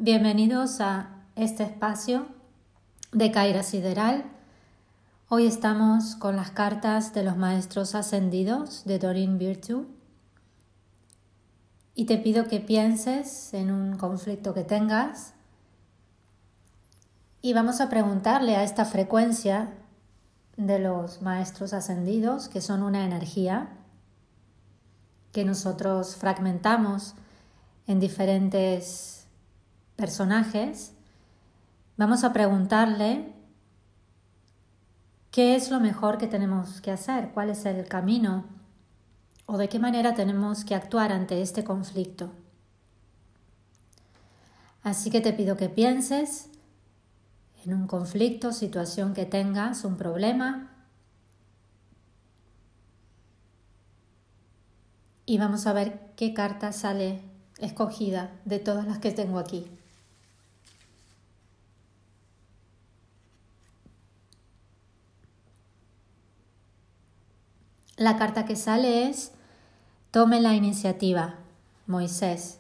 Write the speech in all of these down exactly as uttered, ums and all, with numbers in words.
Bienvenidos a este espacio de Caira Sideral. Hoy estamos con las cartas de los Maestros Ascendidos de Doreen Virtue y te pido que pienses en un conflicto que tengas y vamos a preguntarle a esta frecuencia de los Maestros Ascendidos, que son una energía que nosotros fragmentamos en diferentes personajes. Vamos a preguntarle qué es lo mejor que tenemos que hacer, cuál es el camino o de qué manera tenemos que actuar ante este conflicto. Así que te pido que pienses en un conflicto, situación que tengas, un problema, y vamos a ver qué carta sale escogida de todas las que tengo aquí. La carta que sale es Tome la iniciativa, Moisés.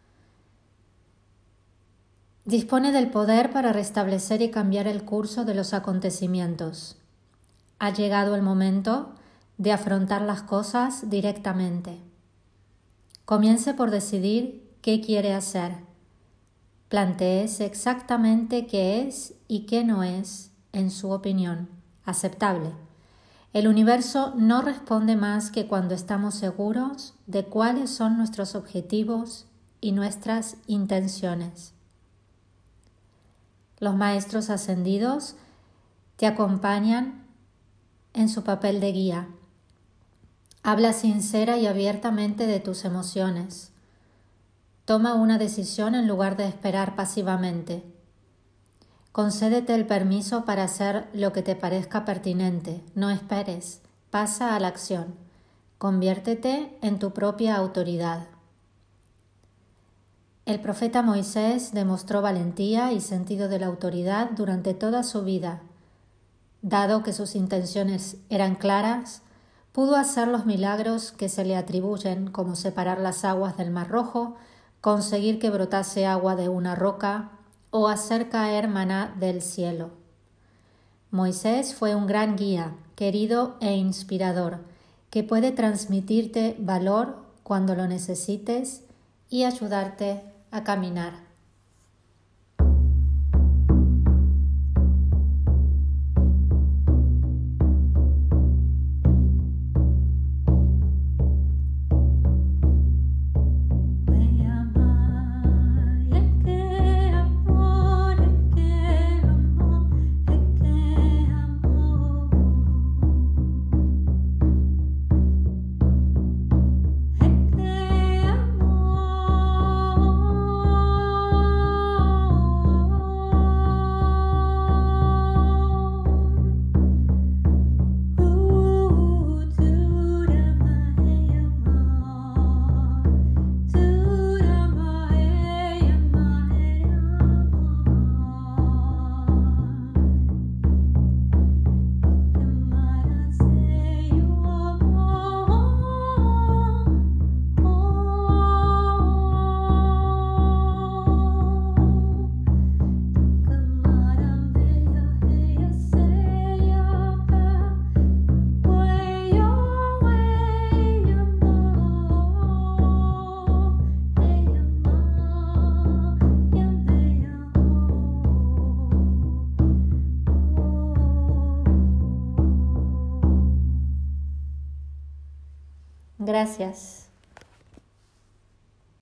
Dispone del poder para restablecer y cambiar el curso de los acontecimientos. Ha llegado el momento de afrontar las cosas directamente. Comience por decidir qué quiere hacer. Plantéese exactamente qué es y qué no es, en su opinión, aceptable. El universo no responde más que cuando estamos seguros de cuáles son nuestros objetivos y nuestras intenciones. Los maestros ascendidos te acompañan en su papel de guía. Habla sincera y abiertamente de tus emociones. Toma una decisión en lugar de esperar pasivamente. Concédete el permiso para hacer lo que te parezca pertinente. No esperes. Pasa a la acción. Conviértete en tu propia autoridad. El profeta Moisés demostró valentía y sentido de la autoridad durante toda su vida. Dado que sus intenciones eran claras, pudo hacer los milagros que se le atribuyen, como separar las aguas del Mar Rojo, conseguir que brotase agua de una roca o hacer caer maná del cielo. Moisés fue un gran guía, querido e inspirador, que puede transmitirte valor cuando lo necesites y ayudarte a caminar. Gracias.